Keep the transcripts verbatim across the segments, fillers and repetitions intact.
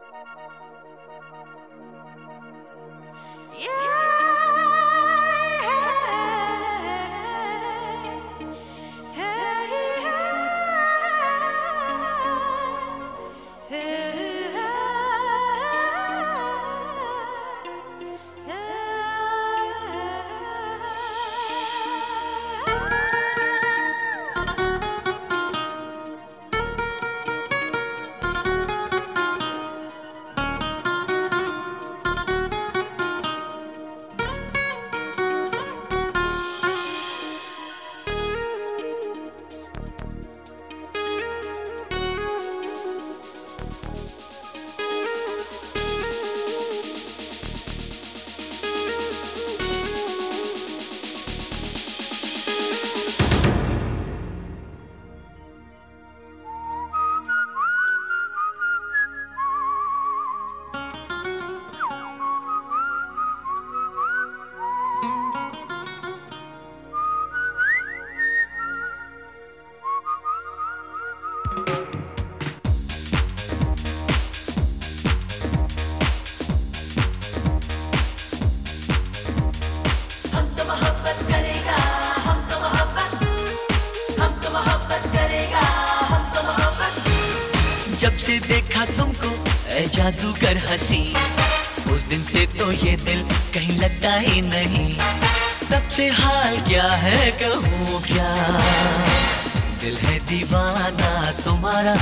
जब से देखा तुमको ऐ जादूगर हंसी, उस दिन से तो ये दिल कहीं लगता ही नहीं। तब से हाल क्या है कहूँ क्या, दिल है दीवाना तुम्हारा,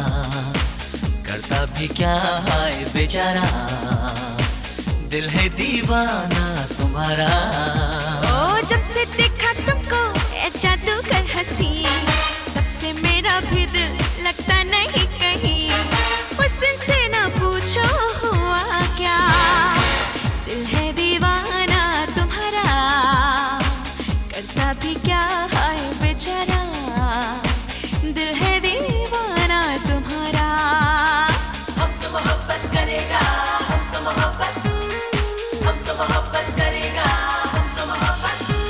करता भी क्या है बेचारा। दिल है दीवाना तुम्हारा। ओ जब से देखा तुमको ऐ जादूगर हंसी, तब से मेरा भी दिल लगता नहीं कहीं। उस दिन से ना पूछो हुआ क्या, दिल है दीवाना तुम्हारा, करता भी क्या है बेचारा। दिल है दीवाना तुम्हारा। हम तो मोहब्बत करेगा, हम तो मोहब्बत, हम तो मोहब्बत करेगा, हम तो मोहब्बत।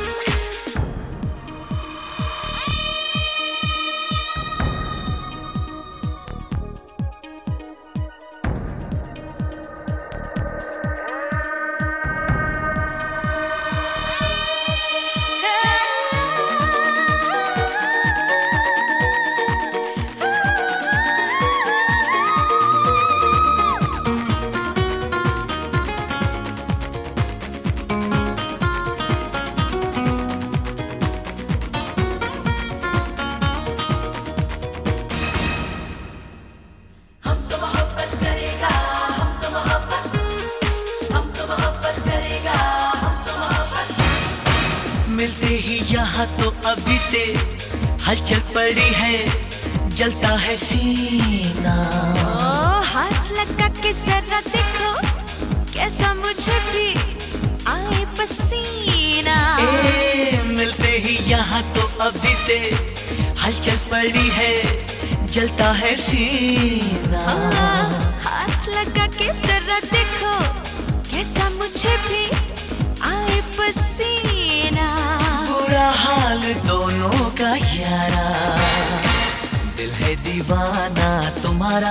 मिलते ही यहाँ तो अभी से हलचल पड़ी है, जलता है सीना। ओ हाथ लगा के जरा देखो, कैसा मुझे भी आए पसीना। ए, मिलते ही यहाँ तो अभी से हलचल पड़ी है, जलता है सीना। हाथ लगा के जरा देखो, कैसा मुझे भी आए पसीना। बुरा हाल दोनों का यारा, दिल है दीवाना तुम्हारा,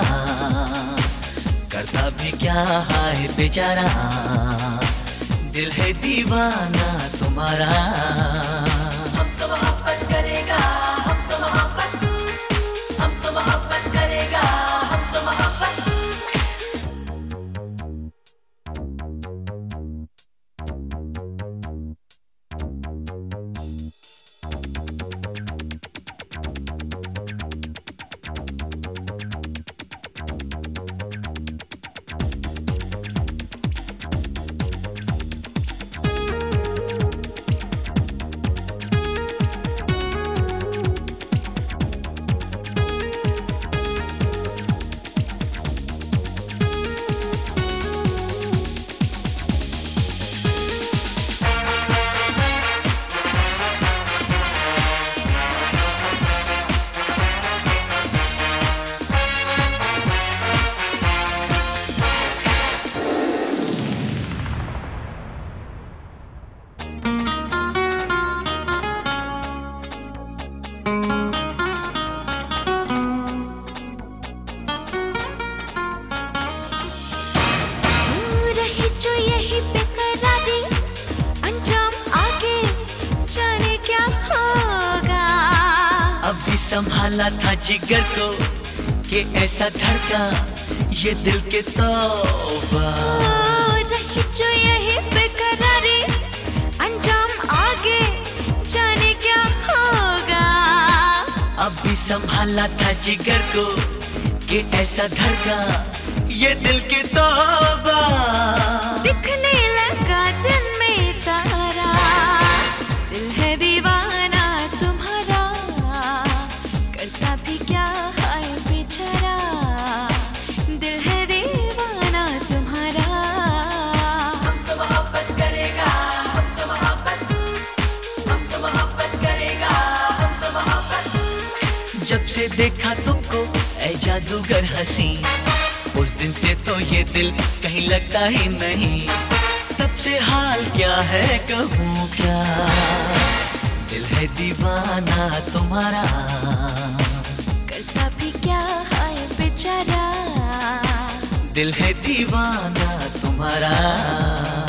करता भी क्या है बेचारा। दिल है दीवाना तुम्हारा। हम तो मोहब्बत करेगा, हम तो मोहब्बत, हम तो मोहब्बत करेगा, हम तो मोहब्बत। संभाला था जिगर को कि ऐसा धड़का ये दिल के तौबा। रही जो यही बेकरारी, अंजाम आगे जाने क्या होगा। अब भी संभाला था जिगर को कि ऐसा धड़का ये दिल के तौबा। दिखने लगा दिन में तारा, दिल है दीवाना तुम्हारा, करता भी क्या है बेचारा, दिल है दीवाना तुम्हारा। हम तो मोहब्बत करेगा, हम तो मोहब्बत, हम तो मोहब्बत करेगा, हम तो मोहब्बत। जब से देखा तुमको ऐ जादूगर हंसी, उस दिन से तो ये दिल कहीं लगता ही नहीं। तब से हाल क्या है कहूँ क्या, दिल है दीवाना तुम्हारा, करता भी क्या है बेचारा, दिल है दीवाना तुम्हारा।